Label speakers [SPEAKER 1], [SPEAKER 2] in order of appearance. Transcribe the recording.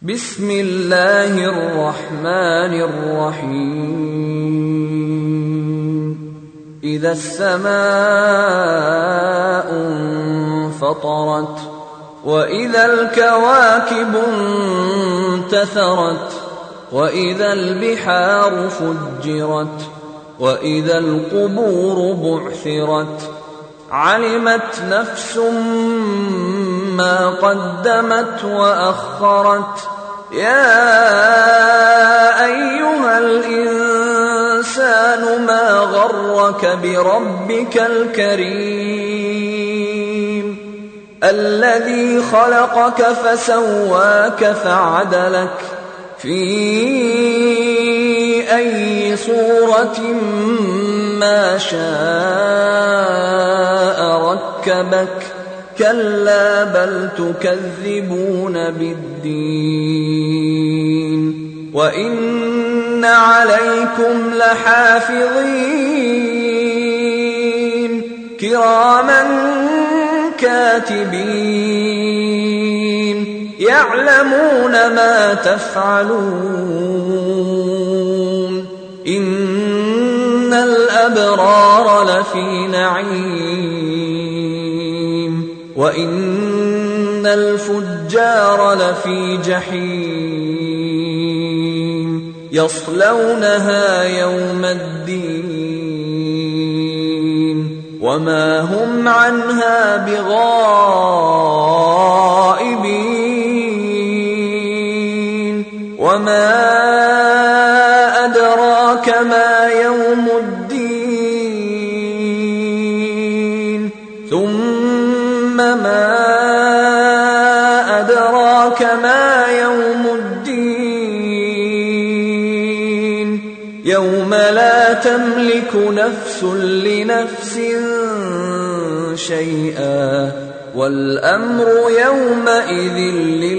[SPEAKER 1] بسم الله الرحمن الرحيم إذا السماء انفطرت وإذا الكواكب انتثرت وإذا البحار فجرت وإذا القبور بعثرت علمت نفس ما قدمت وأخرت يا أيها الإنسان ما غرك بربك الكريم الذي خلقك فسواك فعدلك في أي صورة ما شاء ركبك كلا بل تكذبون بالدين وإن عليكم لحافظين كراما كاتبين يعلمون ما تفعلون إن الأبرار لفي نعيم وإن الفجار لفي جحيم يصلونها يوم الدين وما هم عنها بغائبين وما أدراك ما يوم الدين ثم ما أدراك ما يوم الدين يوم لا تملك نفس لنفس شيئا والأمر يومئذ لله